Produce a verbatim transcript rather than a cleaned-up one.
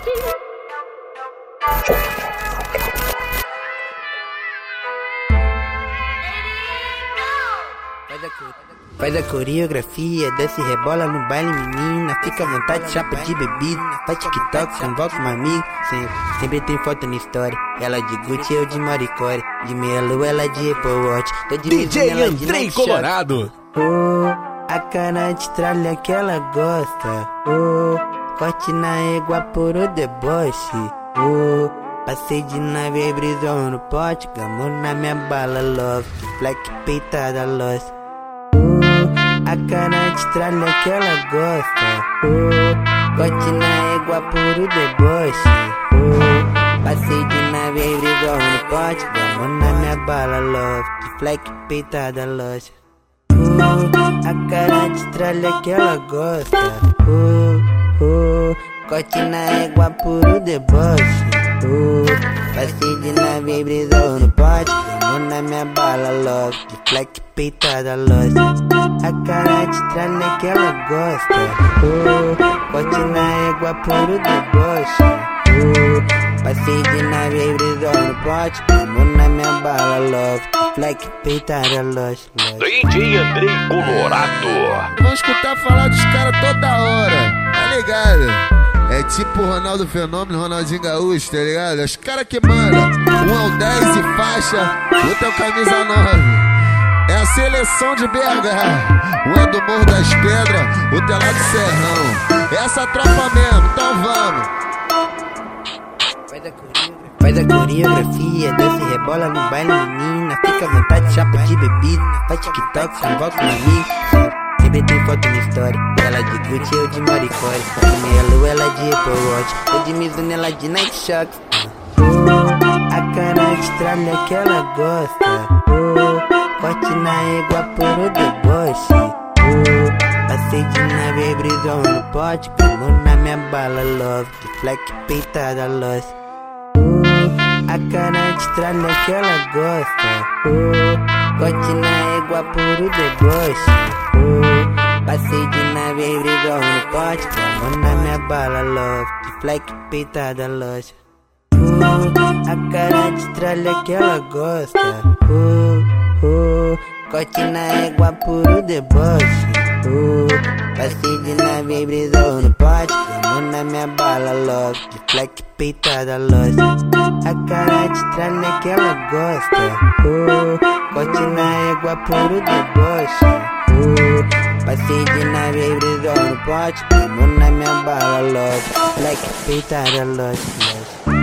Faz a coreografia, desce e rebola no baile, menina. Fica à vontade, chapa de bebida. Faz TikTok, convoca um amigo. Sempre, sempre tem foto na história. Ela de Gucci, eu de Maricore. De meia lua, ela de Apple Watch. Tô de D J Andrei Colorado. Oh, a cara de tralha que ela gosta. Oh, corte na égua por o deboche. Oh, passei de nave, brisou no pote. Gamou na minha bala, love. Black peitada, lost. A cara de tralha que ela gosta. Oh, corte na égua por o deboche. Oh, passei de nave, brisou no pote. Gamou na minha bala, love. Black peitada, lost. Oh, a cara de tralha que ela gosta. Oh, oh, corte na égua por o deboche. Oh, passei de nave, brisou no pote. Gamou na minha bala, love. De black peitada, lost. A cara de tralha que ela gosta. Oh, corte na égua por o deboche. Oh, passei de nave, brisou no pote. Gamou na minha bala, love. De black peitada, lost. D J Andrei Colorado. Vamos escutar falar dos caras toda hora, tá ligado? É tipo Ronaldo Fenômeno, Ronaldinho Gaúcho, tá ligado? Os caras que mandam, um é o dez e faixa, outro é o camisa nove. É a seleção de B H, um é do Morro das Pedras, outro é lá do Serrão. É essa tropa mesmo, então vamos. Faz a coreografia, desce e rebola no baile, menina. Fica à vontade, chapa de bebida. Faz TikTok, convoca um amigo. Sempre tem foto na história. Ela de Gucci, eu de Maricore. De meia lua, ela de Apple Watch. Eu de Mizuno, ela de Nike Shox. Oh, a cara de tralha que ela gosta. Oh, corte na égua por o deboche. Oh, passei de nave, brisou no pote. Gamou na minha bala, love. De black peitada, lost. A cara de tralha que ela gosta. Oh, corte na égua por o deboche. Oh, passei de nave, brisou no pote. Gamou na minha bala, love. De black peitada, lost. Oh, a cara de tralha que ela gosta. Oh, oh, corte na égua por o deboche. Oh, passei de nave, brisou no pote. Gamou na minha bala, love. De black peitada, lost. A cara de tralha que ela gosta. Oh, corte na égua por o deboche. Oh, passei de nave, brisou no pote. Gamou na minha bala, love. Black peitada, lost, lost.